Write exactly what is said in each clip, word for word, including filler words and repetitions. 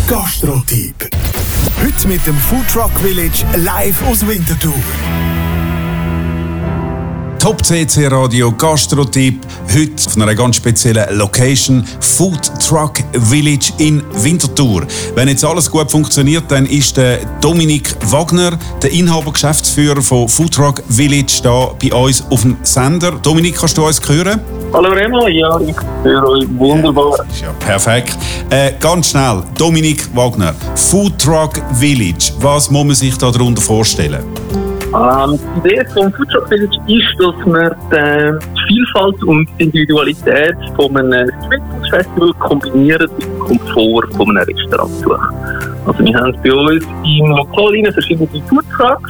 Gastro-Tipp. Heute mit dem Foodtruck Village live aus Winterthur. Top C C Radio Gastro-Tipp. Heute auf einer ganz speziellen Location, Foodtruck Village in Winterthur. Wenn jetzt alles gut funktioniert, dann ist der Dominik Wagner, der Inhaber, Geschäftsführer von Foodtruck Village, da bei uns auf dem Sender. Dominik, kannst du uns hören? Hallo Remo, ja, ich höre euch wunderbar. Ja, perfekt. Äh, ganz schnell, Dominik Wagner, Foodtruck Village, was muss man sich darunter vorstellen? Ähm, die Idee vom Foodtruck Village ist, dass wir die Vielfalt und die Individualität von einem Streetfood-Festival kombinieren mit dem Komfort von einem Restaurant suchen. Also wir haben bei uns im Lokal verschiedene Foodtrucks,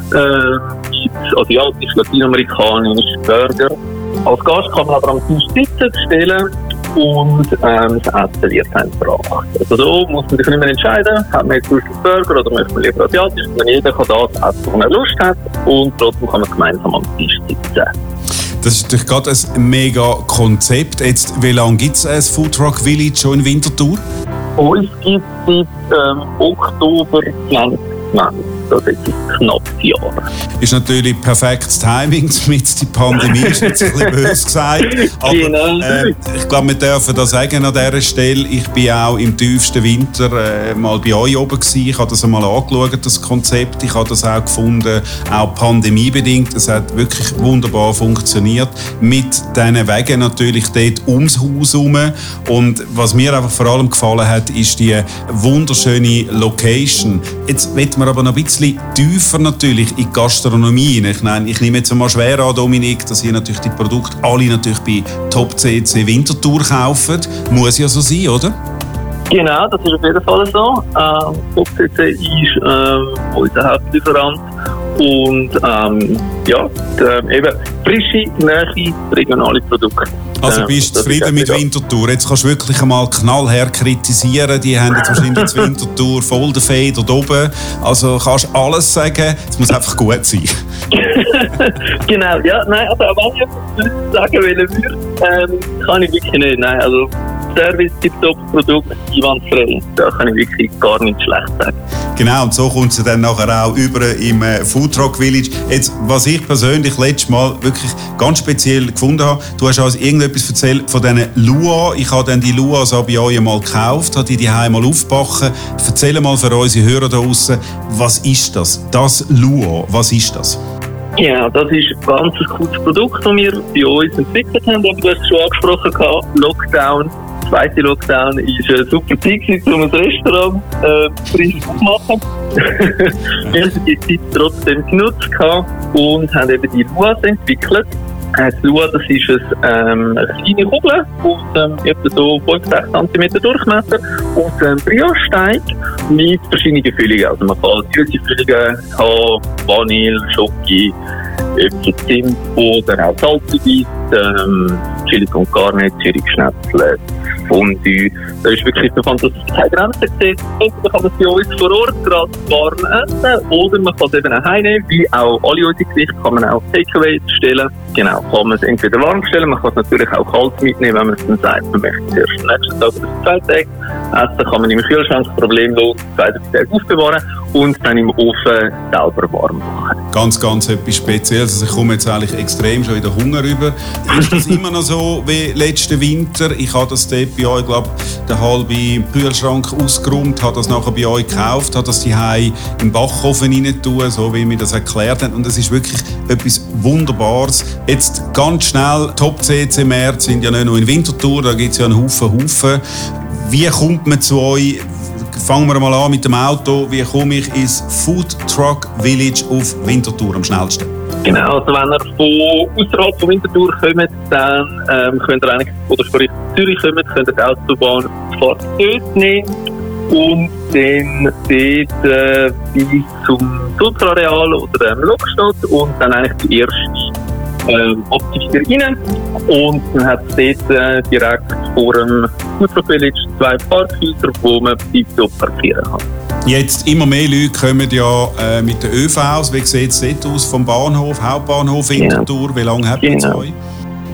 äh, asiatisch, lateinamerikanisch, Burger. Als Gast kann man aber am Tisch sitzen, bestellen und ähm, das Essen wird dann gebracht. Also so muss man sich nicht mehr entscheiden, hat man jetzt Lust auf Burger oder möchte man lieber asiatisch, sondern jeder kann das essen, wo er Lust hat, und trotzdem kann man gemeinsam am Tisch sitzen. Das ist natürlich gerade ein mega Konzept. Jetzt, wie lange gibt es ein Foodtruck Village schon in Winterthur? Uns gibt es seit ähm, Oktober zwanzig zwanzig. Das ist knapp vier Jahre. Ist natürlich perfektes Timing, mit die Pandemie, ist jetzt ein bisschen böse gesagt. Aber Genau. äh, ich glaube, wir dürfen das sagen an dieser Stelle. Ich bin auch im tiefsten Winter äh, mal bei euch oben gewesen. Ich habe das einmal angeschaut, das Konzept. Ich habe das auch gefunden, auch pandemiebedingt. Es hat wirklich wunderbar funktioniert. Mit diesen Wegen natürlich dort ums Haus herum. Und was mir einfach vor allem gefallen hat, ist die wunderschöne Location. Jetzt wollen wir aber noch ein bisschen tiefer natürlich in die Gastronomie. Ich, meine, ich nehme jetzt einmal schwer an, Dominik, dass ihr natürlich die Produkte alle natürlich bei Top C C Winterthur kauft. Muss ja so sein, oder? Genau, das ist auf jeden Fall so. Ähm, Top C C ist ähm, unser Hauptlieferant. Und ähm, ja, die, eben frische, nahe, regionale Produkte. Also bist du zufrieden mit Winterthur? Jetzt kannst du wirklich einmal knallhart kritisieren. Die haben jetzt wahrscheinlich die Winterthur voll der Feder da oben. Also kannst du alles sagen, es muss einfach gut sein. Genau, ja, nein, also auch wenn ich etwas sagen will, würde, ähm, kann ich wirklich nicht. Nein, also Service, Tip-Top, Produkt, einwandfrei. Da kann ich wirklich gar nicht schlecht sagen. Genau, und so kommt es dann nachher auch über im äh, Foodtruck Village. Jetzt, was ich persönlich letztes Mal wirklich ganz speziell gefunden habe, du hast uns irgendetwas erzählt von diesen Lua. Ich habe dann die Luas auch bei euch einmal gekauft, habe die die einmal aufgebacken. Erzähl mal für unsere Hörer da draussen, was ist das? Das Lua, was ist das? Ja, das ist ein ganz cooles Produkt, das wir bei uns entwickelt haben. Aber du hast es schon angesprochen, Lockdown. Der zweite Lockdown war eine super Zeit, um ein Restaurant äh, frisch zu machen. Wir haben die Zeit trotzdem genutzt und haben eben die Luas entwickelt. Das Lua, das ist ein, ähm, eine kleine Kugel und ähm, etwa so fünf bis sechs Zentimeter Durchmesser und ein Brioche-Teig mit verschiedenen Füllungen. Also man kann süße Füllungen haben, Vanille, Schoki, Äpfel, Zimt oder auch salzige, ähm, Chili con Carne, Zürich-Schnäpsle, Fondue. Da ist wirklich so fantastisch keine Grenzen gesetzt. Entweder kann man es bei uns vor Ort gerade warm essen oder man kann es eben auch heimnehmen. Wie auch alle unsere Gerichte kann man auch Takeaway bestellen. Genau, kann man es entweder warm bestellen, man kann es natürlich auch kalt mitnehmen, wenn man es dann sagt, man möchte es erst am nächsten Tag oder zwei Tage essen, kann man im Kühlschrank problemlos zwei, drei Tage aufbewahren und dann im Ofen selber warm machen. Ganz, ganz etwas Spezielles. Also ich komme jetzt eigentlich extrem schon wieder Hunger rüber. Ist das immer noch so wie letzten Winter? Ich habe das dort bei euch, glaube ich, den halben Kühlschrank ausgeräumt, habe das nachher bei euch gekauft, habe das daheim im Backofen rein tun, so wie mir das erklärt haben. Und das ist wirklich etwas Wunderbares. Jetzt ganz schnell, Top C C Märkte sind ja nicht nur in Winterthur, da gibt es ja einen Haufen, Haufen. Wie kommt man zu euch? Fangen wir mal an mit dem Auto. Wie komme ich ins Foodtruck Village auf Winterthur am schnellsten? Genau, also wenn ihr von außerhalb von Winterthur kommt, dann ähm, könnt ihr eigentlich, oder sprich Zürich kommt, könnt ihr die Autobahnfahrt dort nehmen und dann dort äh, bis zum Sulzer-Areal oder dem Lokstadt und dann eigentlich die erste ähm, Abzüge rein. Und dann hat es dort äh, direkt vor dem Foodtruck Village zwei Parkhäuser, wo man tiptop parkieren kann. Jetzt immer mehr Leute kommen ja äh, mit den ÖVs. Wie sieht es dort aus vom Bahnhof, Hauptbahnhof Winterthur? Wie lange habt ihr Genau. euch?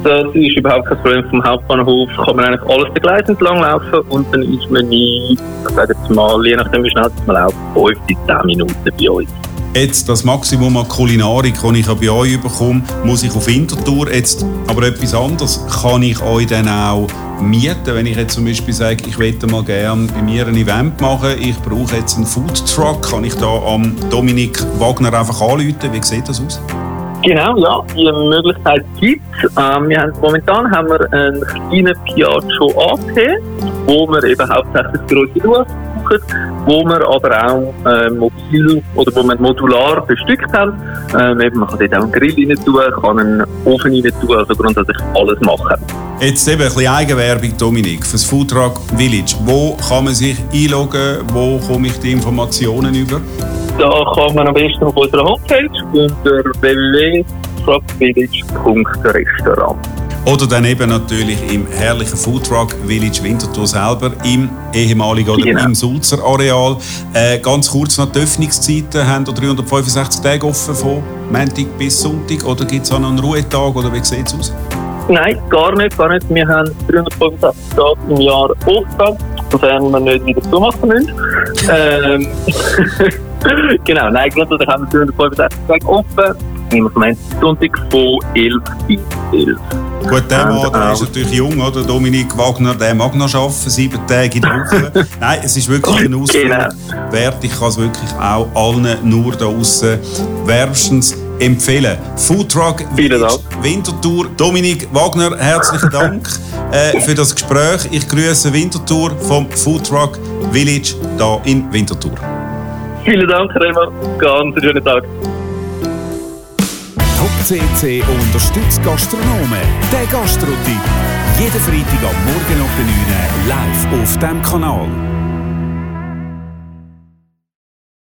Das ist überhaupt kein Problem. Vom Hauptbahnhof kann man eigentlich alles den Gleisen entlang laufen und dann ist man nie, ich sage jetzt mal, je nachdem wie schnell man läuft, fünf bis zehn Minuten bei uns. Jetzt das Maximum an Kulinarik, das ich bei euch bekomme, muss ich auf Winterthur. Jetzt aber etwas anderes. Kann ich euch dann auch mieten? Wenn ich jetzt zum Beispiel sage, ich möchte mal gerne bei mir ein Event machen, ich brauche jetzt einen Foodtruck, kann ich da am Dominik Wagner einfach anrufen? Wie sieht das aus? Genau, ja, die Möglichkeit gibt es. Ähm, wir haben, momentan haben wir einen kleinen Piaggio A T, wo wir eben hauptsächlich grosse Ruhe brauchen, wo wir aber auch äh, mobil oder wo wir modular bestückt haben. Ähm, eben, man kann dort auch einen Grill rein tun, kann einen Ofen rein tun, also grundsätzlich alles machen. Jetzt eben ein bisschen Eigenwerbung, Dominik, für das Foodtruck Village. Wo kann man sich einloggen? Wo komme ich die Informationen über? Da kann man am besten auf unserer Homepage unter w w w punkt truckvillage punkt restaurant. Oder dann eben natürlich im herrlichen Foodtruck Village Winterthur selber, im ehemaligen oder genau. im Sulzer Areal. Äh, ganz kurz noch die Öffnungszeiten. Haben ihr dreihundertfünfundsechzig Tage offen von Montag bis Sonntag oder gibt es auch noch einen Ruhetag oder wie sieht es aus? Nein, gar nicht, gar nicht. Wir haben dreihundertfünfundsechzig Tage im Jahr offen, sofern wir nicht wieder zumachen müssen. ähm, genau, nein, grundsätzlich haben wir dreihundertfünfundsechzig Tage offen. Immer vom Sonntag von elf bis elf. Gut, der Mann, der ist natürlich jung, oder? Dominik Wagner, der mag noch arbeiten, sieben Tage in der Woche. Nein, es ist wirklich ein Ausflug genau. wert. Ich kann es wirklich auch allen nur da draussen wärmstens empfehlen. Foodtruck Village Winterthur. Dominik Wagner, herzlichen Dank äh, für das Gespräch. Ich grüße Winterthur vom Foodtruck Village hier in Winterthur. Vielen Dank, Remo. Ganz schönen Tag. Top C C unterstützt Gastronomen. Der Gastro-Tipp. Jeden Freitag am Morgen ab neun Uhr live auf diesem Kanal.